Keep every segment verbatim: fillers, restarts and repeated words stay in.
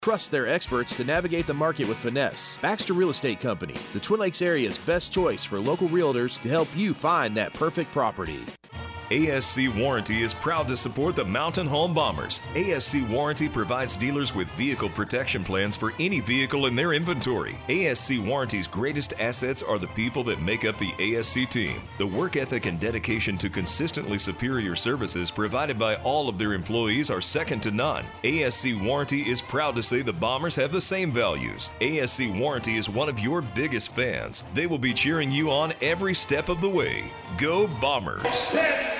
Trust their experts to navigate the market with finesse. Baxter Real Estate Company, the Twin Lakes area's best choice for local realtors to help you find that perfect property. A S C Warranty is proud to support the Mountain Home Bombers. A S C Warranty provides dealers with vehicle protection plans for any vehicle in their inventory. A S C Warranty's greatest assets are the people that make up the A S C team. The work ethic and dedication to consistently superior services provided by all of their employees are second to none. A S C Warranty is proud to say the Bombers have the same values. A S C Warranty is one of your biggest fans. They will be cheering you on every step of the way. Go Bombers!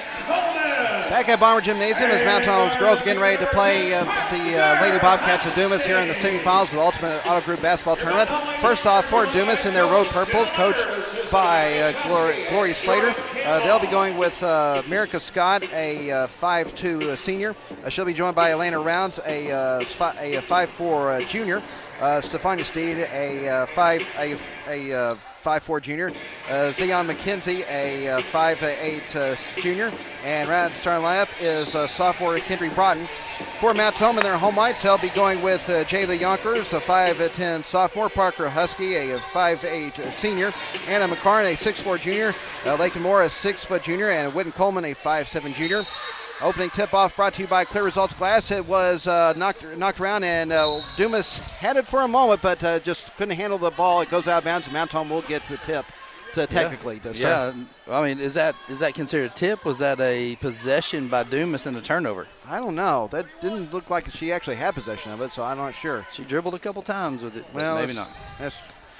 Back at Bomber Gymnasium as Mount Home's girls getting ready to play uh, the uh, Lady Bobcats of Dumas here in the semifinals of the Ultimate Auto Group Basketball Tournament. First off, for Dumas in their road purples, coached by uh, Glor- Gloria Slater. Uh, they'll be going with uh, Mirica Scott, a uh, five two senior. Uh, she'll be joined by Elena Rounds, a uh, a five four uh, junior. Uh, Stefania Steed, a uh, five a a uh, five four junior. Uh, Zion McKenzie, a uh, five eight uh, junior. And right at the starting lineup is uh, sophomore Kendry Broughton. For Mount Home in their home lights, they'll be going with uh, Jayla Yonkers, a five ten sophomore. Parker Husky, a five eight senior. Anna McCarn, a six four junior. Uh, Lakin Moore, a six foot junior. And Whitten Coleman, a five seven junior. Opening tip-off brought to you by Clear Results Glass. It was uh, knocked knocked around, and uh, Dumas had it for a moment, but uh, just couldn't handle the ball. It goes out of bounds, and Mount Home will get the tip to technically. Yeah. To start. yeah, I mean, is that is that considered a tip? Was that a possession by Dumas and a turnover? I don't know. That didn't look like she actually had possession of it, so I'm not sure. She dribbled a couple times with it, but well, maybe not. That's,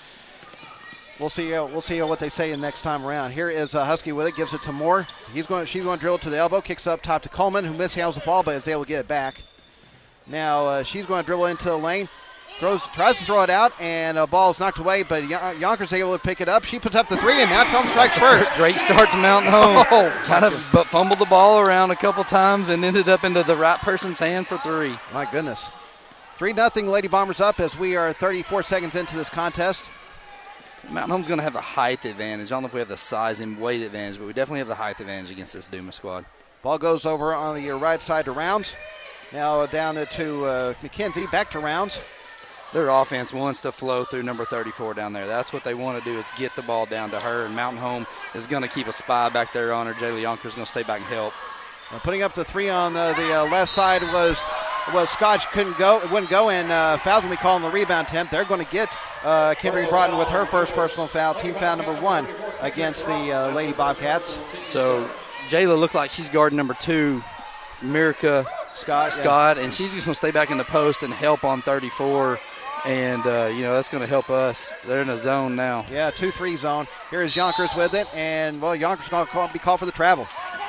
We'll see. Uh, we'll see what they say the next time around. Here is uh, Husky with it. Gives it to Moore. He's going. She's going to drill it to the elbow. Kicks up top to Coleman, who mishandles the ball, but is able to get it back. Now uh, she's going to dribble into the lane. Throws, tries to throw it out, and the uh, ball is knocked away. But Yonkers able to pick it up. She puts up the three, and Mount Home strikes first. Great start to Mountain Home. Oh, kind of, but fumbled the ball around a couple times and ended up into the right person's hand for three. My goodness. Three nothing. Lady Bombers up as we are thirty-four seconds into this contest. Mountain Home's going to have the height advantage. I don't know if we have the size and weight advantage, but we definitely have the height advantage against this Dumas squad. Ball goes over on the right side to Rounds. Now down to uh, McKenzie, back to Rounds. Their offense wants to flow through number thirty-four down there. That's what they want to do is get the ball down to her, and Mountain Home is going to keep a spy back there on her. Jayla Yonkers is going to stay back and help. Uh, putting up the three on the, the uh, left side was was Scotch. Couldn't go. It wouldn't go, and uh, fouls will be called on the rebound attempt. They're going to get uh, Kendry Broughton with her first personal foul, team foul number one against the uh, Lady Bobcats. So Jayla looked like she's guarding number two, Mirica Scott, Scott yeah. and she's just going to stay back in the post and help on thirty-four. And, uh, you know, that's going to help us. They're in a zone now. Yeah, two three zone. Here's Yonkers with it, and, well, Yonkers going to be called for the travel.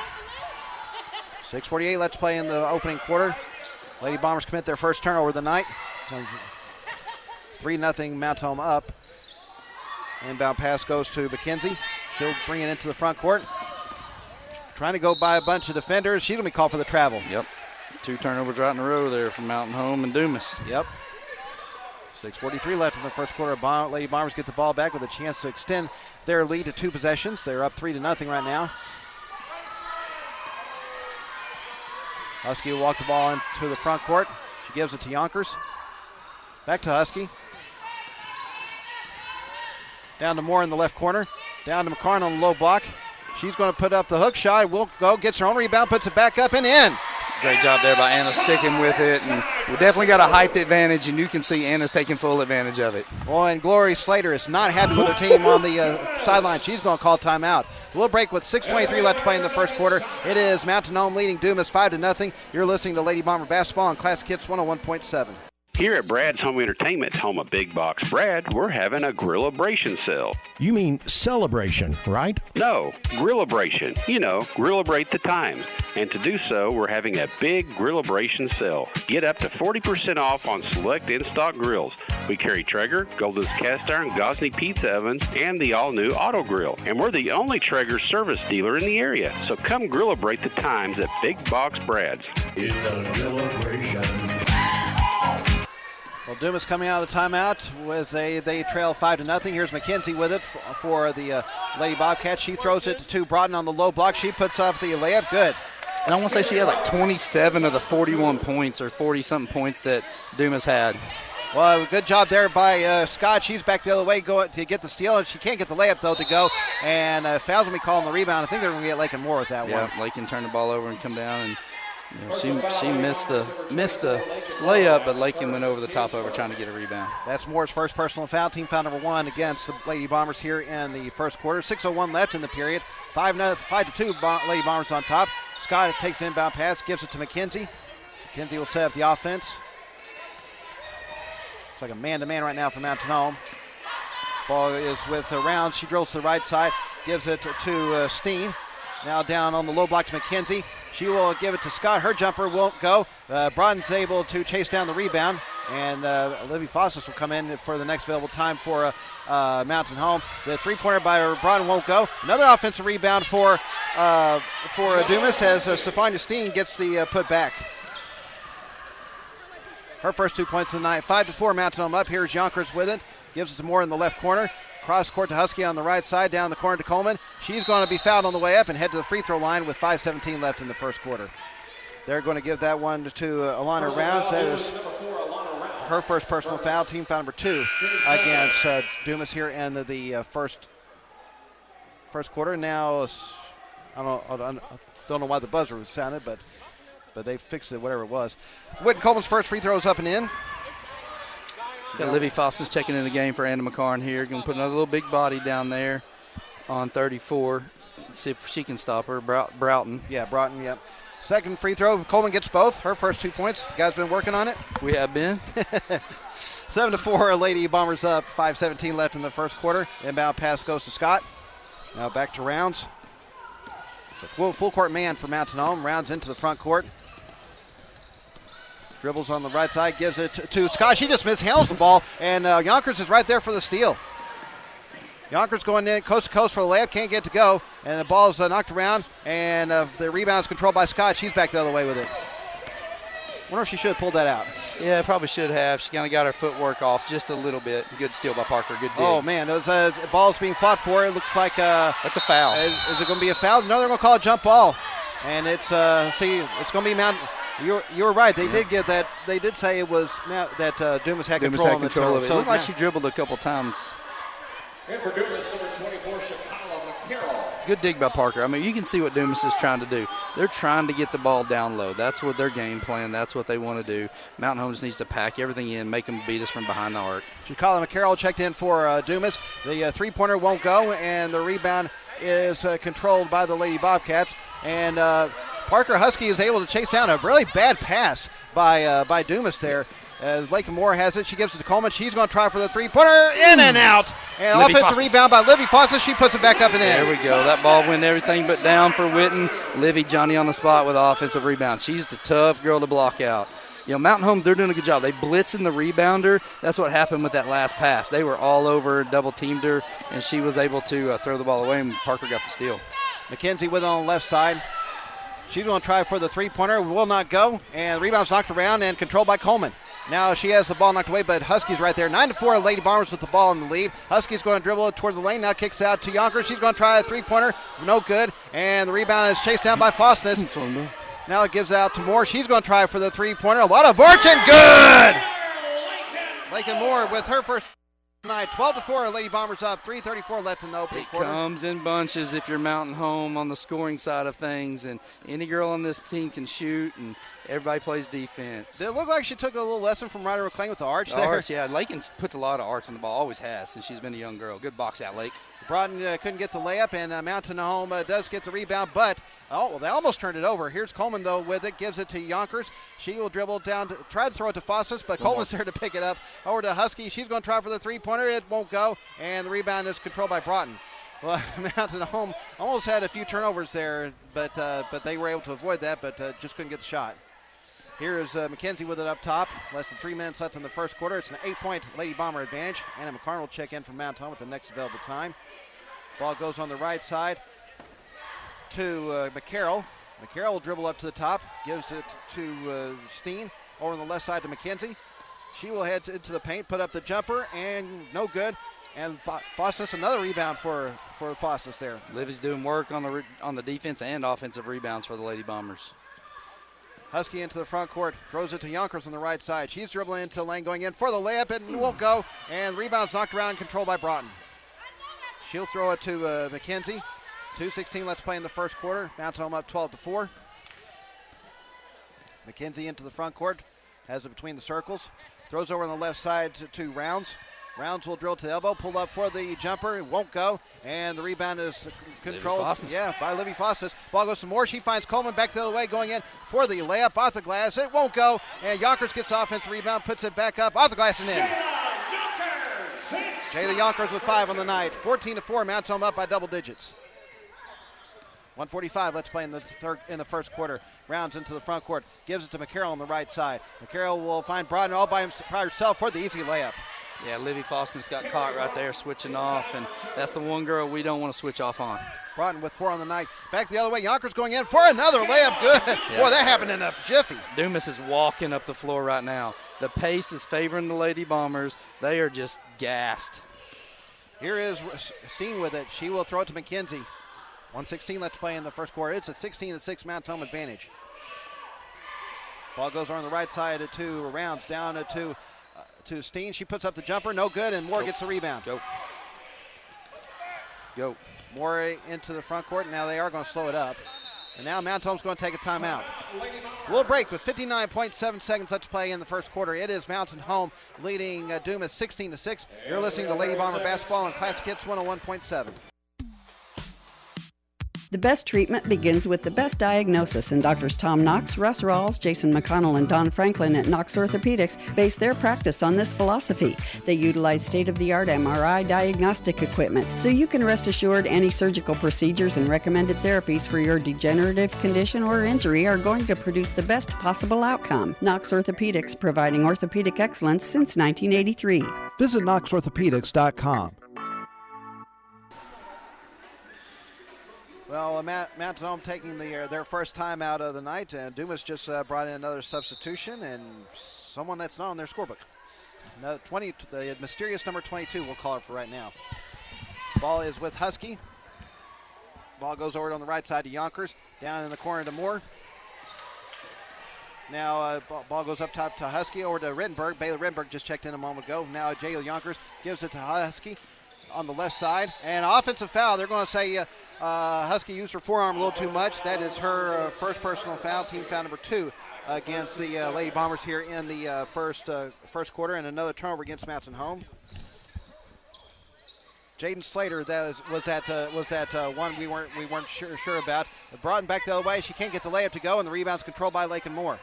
six forty-eight, let's play in the opening quarter. Lady Bombers commit their first turnover of the night. three nothing Mount Home up. Inbound pass goes to McKenzie. She'll bring it into the front court. Trying to go by a bunch of defenders. She's going to be called for the travel. Yep. Two turnovers right in a row there from Mountain Home and Dumas. Yep. six forty-three left in the first quarter. Bomb, Lady Bombers get the ball back with a chance to extend their lead to two possessions. They're up three to nothing right now. Husky will walk the ball into the front court. She gives it to Yonkers. Back to Husky. Down to Moore in the left corner. Down to McCarn on the low block. She's going to put up the hook shot. Will go, gets her own rebound, puts it back up and in. Great job there by Anna sticking with it. And we definitely got a height advantage, and you can see Anna's taking full advantage of it. Well, and Glory Slater is not happy with her team on the uh, sideline. She's going to call timeout. We'll break with six twenty-three left to play in the first quarter. It is Mountain Home leading Dumas five to nothing. You're listening to Lady Bomber Basketball on Classic Hits one oh one point seven. Here at Brad's Home Entertainment, home of Big Box Brad, we're having a Grillabration sale. You mean celebration, right? No, Grillabration. You know, Grillabate the times. And to do so, we're having a big Grillabration sale. Get up to forty percent off on select in-stock grills. We carry Traeger, Golden's Cast Iron, Gosney Pizza Ovens, and the all-new Auto Grill. And we're the only Traeger service dealer in the area. So come Grillabate the times at Big Box Brad's. It's a celebration. Well, Dumas coming out of the timeout was they they trail five to nothing. Here's McKenzie with it for, for the uh, Lady Bobcats. She throws it to Broughton on the low block. She puts up the layup. Good. And I want to say she had like twenty-seven of the forty-one points or forty-something points that Dumas had. Well, good job there by uh, Scott. She's back the other way going to get the steal, and she can't get the layup, though, to go. And uh, fouls will be called on the rebound. I think they're going to get Lakin Moore with that yeah, one. Yeah, Lakin turned the ball over and come down, and you know, she she missed the missed the layup, but Lakin went over the top of her trying to get a rebound. That's Moore's first personal foul, team foul number one against the Lady Bombers here in the first quarter. six oh one left in the period. Five, no, five to two, Bo- Lady Bombers on top. Scott takes the inbound pass, gives it to McKenzie. McKenzie will set up the offense. It's like a man-to-man right now for Mountain Home. Ball is with uh, Rounds. She drills to the right side, gives it to, to uh, Steen. Now down on the low block to McKenzie. She will give it to Scott. Her jumper won't go. Uh, Broughton's able to chase down the rebound, and uh, Olivia Fossis will come in for the next available time for uh, uh, Mountain Home. The three-pointer by Broughton won't go. Another offensive rebound for uh, for uh, Dumas as uh, Stefania Steen gets the uh, put back. Her first two points of the night. Five to four, Mountain Home up. Here's Yonkers with it. Gives it to Moore in the left corner. Cross court to Husky on the right side, down the corner to Coleman. She's going to be fouled on the way up and head to the free throw line with five seventeen left in the first quarter. They're going to give that one to uh, Alana Rounds. That is her first personal foul, team foul number two against uh, Dumas here in the, the uh, first first quarter. Now, I don't, I don't, I don't know why the buzzer was sounded, but but they fixed it, whatever it was. Whitten Coleman's first free throw is up and in. Got Livy Foston's checking in the game for Anna McCarn here. Going to put another little big body down there on thirty-four. See if she can stop her. Brout- Broughton. Yeah, Broughton, yep. Second free throw. Coleman gets both. Her first two points. You guys been working on it? We have been. Seven to four, Lady Bombers up. five seventeen left in the first quarter. Inbound pass goes to Scott. Now back to Rounds. Full, full court man for Mountain Home. Rounds into the front court. Dribbles on the right side, gives it to, to Scott. She just mishandles the ball, and uh, Yonkers is right there for the steal. Yonkers going in coast to coast for the layup, can't get to go, and the ball is uh, knocked around, and uh, the rebound is controlled by Scott. She's back the other way with it. Wonder if she should have pulled that out. Yeah, probably should have. She kind of got her footwork off just a little bit. Good steal by Parker. Good dig. Oh, man, those uh, balls being fought for. It looks like uh, that's a foul. Is, is it going to be a foul? No, they're going to call a jump ball, and it's uh, see, it's going to be Mountain. You were, you were right. They yeah. did get that. They did say it was that uh, Dumas had Dumas control, had on the control of it. So it looked like she dribbled a couple times. And for Dumas, number twenty-four, Shakala McCarroll. Good dig by Parker. I mean, you can see what Dumas is trying to do. They're trying to get the ball down low. That's what their game plan. That's what they want to do. Mountain Home just needs to pack everything in, make them beat us from behind the arc. Shakala McCarroll checked in for uh, Dumas. The uh, three-pointer won't go, and the rebound is uh, controlled by the Lady Bobcats. And uh, Parker Husky is able to chase down a really bad pass by uh, by Dumas there. As Lakin Moore has it, she gives it to Coleman. She's going to try for the three-pointer, in and out. And Livy offensive Fostis. Rebound by Livy Fossis. She puts it back up and in. There we go. That ball went everything but down for Whitten. Livy, Johnny on the spot with offensive rebound. She's the tough girl to block out. You know, Mountain Home, they're doing a good job. They blitzing the rebounder. That's what happened with that last pass. They were all over, double-teamed her, and she was able to uh, throw the ball away, and Parker got the steal. McKenzie with it on the left side. She's going to try for the three-pointer. Will not go. And the rebound's knocked around and controlled by Coleman. Now she has the ball knocked away, but Husky's right there. nine to four, Lady Bombers with the ball in the lead. Husky's going to dribble it towards the lane. Now kicks out to Yonkers. She's going to try a three-pointer. No good. And the rebound is chased down by Fostis. Now it gives out to Moore. She's going to try for the three-pointer. A lot of fortune. Good! Lakin Moore with her first night. twelve to four, Lady Bombers up. three thirty-four left in the opening it quarter. It comes in bunches if you're Mountain Home on the scoring side of things, and any girl on this team can shoot, and everybody plays defense. Did it look like she took a little lesson from Ryder McLean with the arch the there? Arch, yeah. Lakin puts a lot of arch on the ball, always has since she's been a young girl. Good box out, Lake. Broughton uh, couldn't get the layup, and uh, Mountain Home uh, does get the rebound, but oh, well, they almost turned it over. Here's Coleman, though, with it, gives it to Yonkers. She will dribble down, to, try to throw it to Fossis, but One Coleman's more. there to pick it up. Over to Husky. She's going to try for the three-pointer. It won't go, and the rebound is controlled by Broughton. Well, Mountain Home almost had a few turnovers there, but uh, but they were able to avoid that, but uh, just couldn't get the shot. Here is uh, McKenzie with it up top. Less than three minutes left in the first quarter. It's an eight-point Lady Bomber advantage. Anna McCarn will check in from Mountain Home with the next available time. Ball goes on the right side to uh, McCarroll. McCarroll will dribble up to the top, gives it to uh, Steen. Over on the left side to McKenzie. She will head to, into the paint, put up the jumper, and no good. And Faustus, another rebound for, for Faustus there. Livy's doing work on the re- on the defense and offensive rebounds for the Lady Bombers. Husky into the front court, throws it to Yonkers on the right side. She's dribbling into the lane, going in for the layup, and it won't go. And rebound's knocked around and controlled by Broughton. She'll throw it to uh, McKenzie. two sixteen left to play in the first quarter. Mountain Home up twelve to four. McKenzie into the front court, has it between the circles. Throws over on the left side to, to Rounds. Rounds will drill to the elbow, pull up for the jumper. It won't go, and the rebound is controlled. Yeah, by Livy Faustus. Ball goes to Moore. She finds Coleman back the other way, going in for the layup off the glass. It won't go, and Yonkers gets offensive rebound, puts it back up off the glass and in. Jayla Yonkers with five on the night. fourteen to four, Mount Home up by double digits. one forty-five, let's play in the third in the first quarter. Rounds into the front court, gives it to McCarroll on the right side. McCarroll will find Broughton all by, himself, by herself for the easy layup. Yeah, Livy Faustus got caught right there switching off, and that's the one girl we don't want to switch off on. Broughton with four on the night. Back the other way, Yonkers going in for another layup. Good. Yeah. Boy, that happened in a jiffy. Dumas is walking up the floor right now. The pace is favoring the Lady Bombers. They are just gassed. Here is Steen with it. She will throw it to McKenzie. one sixteen left to play in the first quarter. It's a sixteen to six Mount Home advantage. Ball goes on the right side to two Rounds, down to two. Uh, to Steen. She puts up the jumper, no good, and Moore Go. gets the rebound. Go. Go. Moore into the front court. Now they are going to slow it up. And now Mount Home's going to take a timeout. We'll break with fifty-nine point seven seconds left to play in the first quarter. It is Mountain Home leading uh, Dumas sixteen to six. You're listening to Lady Bomber Basketball on Classic Hits one oh one point seven. The best treatment begins with the best diagnosis, and Doctors Tom Knox, Russ Rawls, Jason McConnell, and Don Franklin at Knox Orthopedics base their practice on this philosophy. They utilize state-of-the-art M R I diagnostic equipment, so you can rest assured any surgical procedures and recommended therapies for your degenerative condition or injury are going to produce the best possible outcome. Knox Orthopedics, providing orthopedic excellence since nineteen eighty-three. Visit knox orthopedics dot com. Well, uh, Mount, Mountain Home taking the, uh, their first time out of the night, and Dumas just uh, brought in another substitution and someone that's not on their scorebook. No, twenty, the mysterious number twenty-two, we'll call it for right now. Ball is with Husky. Ball goes over on the right side to Yonkers, down in the corner to Moore. Now uh, ball, ball goes up top to Husky, over to Rittenberg. Bailey Rittenberg just checked in a moment ago. Now Jayla Yonkers gives it to Husky on the left side. And offensive foul, they're going to say uh, uh, Husky used her forearm a little too much. That is her uh, first personal foul, team foul number two against the uh, Lady Bombers here in the uh, first uh, first quarter, and another turnover against Mountain Home. Jaden Slater, that was, was that uh, was that uh, one we weren't we weren't sure sure about. Broughton back the other way. She can't get the layup to go, and the rebound's controlled by Lakin Moore.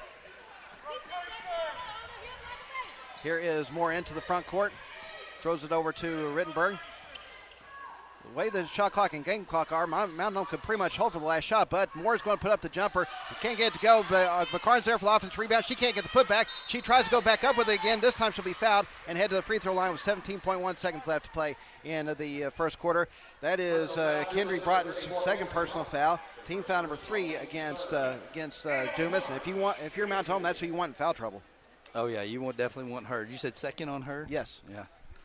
Here is Moore into the front court, throws it over to Rittenberg. The way the shot clock and game clock are, Mountain Home could pretty much hold for the last shot, but Moore's going to put up the jumper. He can't get it to go, but uh, McCarn's there for the offensive rebound. She can't get the putback. She tries to go back up with it again. This time she'll be fouled and head to the free throw line with seventeen point one seconds left to play in the uh, first quarter. That is uh, Kendry Broughton's second personal foul. Team foul number three against uh, against uh, Dumas. And if you want, if you're Mountain Home, that's who you want in foul trouble. Oh yeah, you want definitely want her. You said second on her? Yes. Yeah.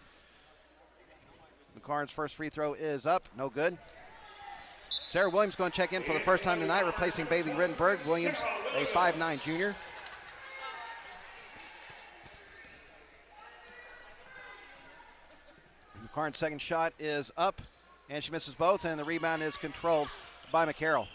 McCarn's first free throw is up, no good. Sarah Williams going to check in for the first time tonight, replacing Bailey Rittenberg. Williams, a five nine junior. McCarn's second shot is up, and she misses both, and the rebound is controlled by McCarroll.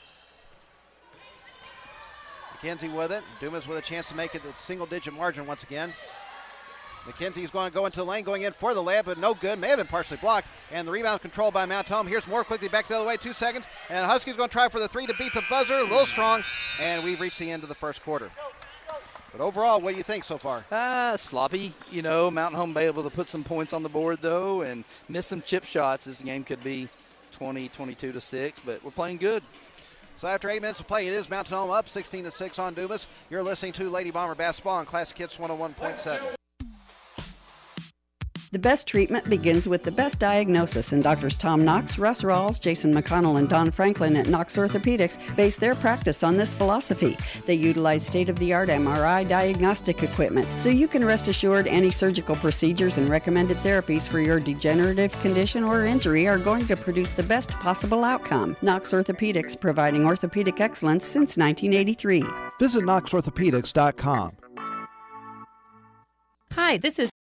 McKenzie with it. Dumas with a chance to make it a single-digit margin once again. McKenzie's going to go into the lane, going in for the layup, but no good. May have been partially blocked, and the rebound controlled by Mount Home. Here's Moore quickly back the other way, two seconds, and Husky's going to try for the three to beat the buzzer. A little strong, and we've reached the end of the first quarter. But overall, what do you think so far? Ah, sloppy. You know, Mountain Home be able to put some points on the board, though, and miss some chip shots. This game could be twenty, twenty-two to six, but we're playing good. So after eight minutes of play, it is Mountain Home up sixteen to six on Dumas. You're listening to Lady Bomber Basketball on Classic Hits one oh one point seven. The best treatment begins with the best diagnosis, and Doctors Tom Knox, Russ Rawls, Jason McConnell, and Don Franklin at Knox Orthopedics base their practice on this philosophy. They utilize state-of-the-art M R I diagnostic equipment, so you can rest assured any surgical procedures and recommended therapies for your degenerative condition or injury are going to produce the best possible outcome. Knox Orthopedics, providing orthopedic excellence since nineteen eighty-three. Visit knox orthopedics dot com. Hi, this is